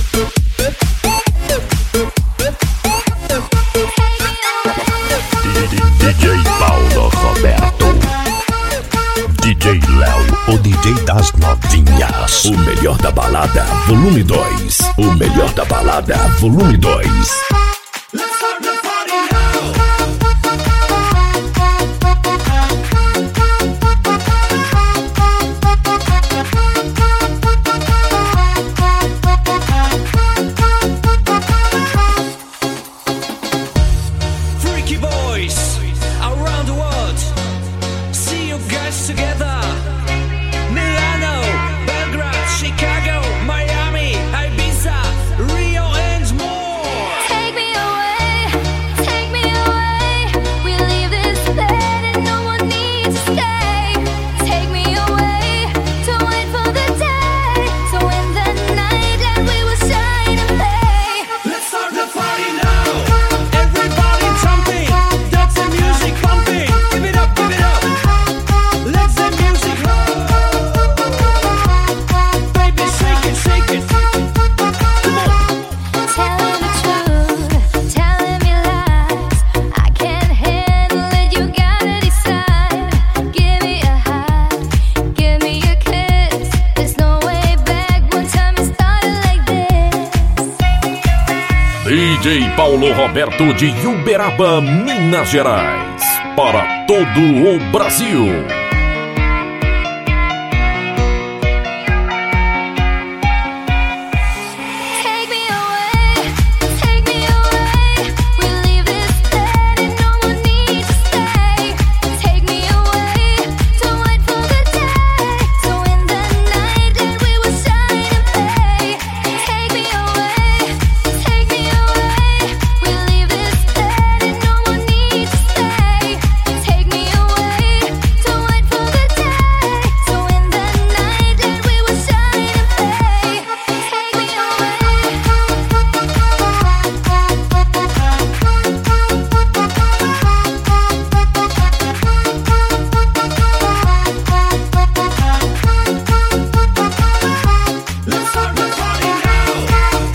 DJ Paulo Roberto, DJ Léo, o DJ das novinhas. O melhor da balada, volume 2. O melhor da balada, volume 2. Together, Milano, Belgrade, Chicago, Miami, Ibiza, Rio and more. Take me away, we leave this bed and no one needs to stay. Take me away, to wait for the day, to win the night and we will shine and play. Let's start the party now. Everybody jumping, that's the music pumping. Give it up, give it up. Let's the music roll. Baby, shake it, shake it. Come on. Telling the truth, telling me lies. I can't handle it, you gotta decide. Give me a hug, give me a kiss. There's no way back, one time it started like this. DJ Paulo Roberto de Uberaba, Minas Gerais, para todo o Brasil. Take me away, we leave this bed and no one needs to stay. Take me away, to wait for the day, to win the night and we will shine and play. Take me away, we leave this bed and no one needs to stay. Take me away, to wait for the day, to win the night and we will shine and play. Take me away. Let's start the party now.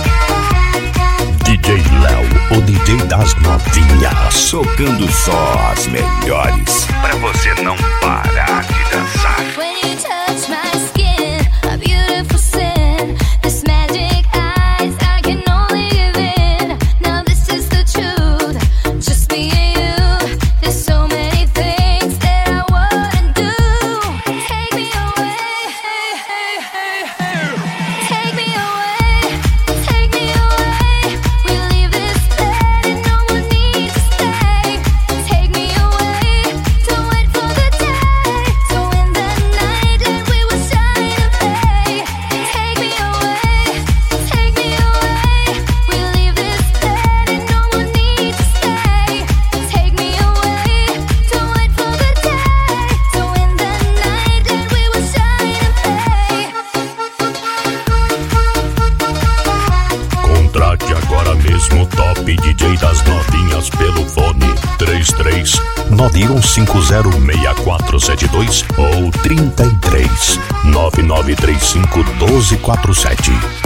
DJ Léo, o DJ das novinhas, tocando só as melhores, pra você não parar de dançar. When you touch my skin, a beautiful sin. This magic eyes, I can only give in. Now this is the truth, just me and you. There's so many things that I wouldn't do. Take me away, take me away, we leave this bed and no one needs to stay. Take me away, to wait for the day, to win the night and we will shine and play. Take me away, we leave this bed and no one needs to stay. Take me away, to wait for the day, to win the night and we will shine and play. Contrate agora mesmo o Top DJ das novinhas pelo fone 33 91506472 ou 33 9935 1247.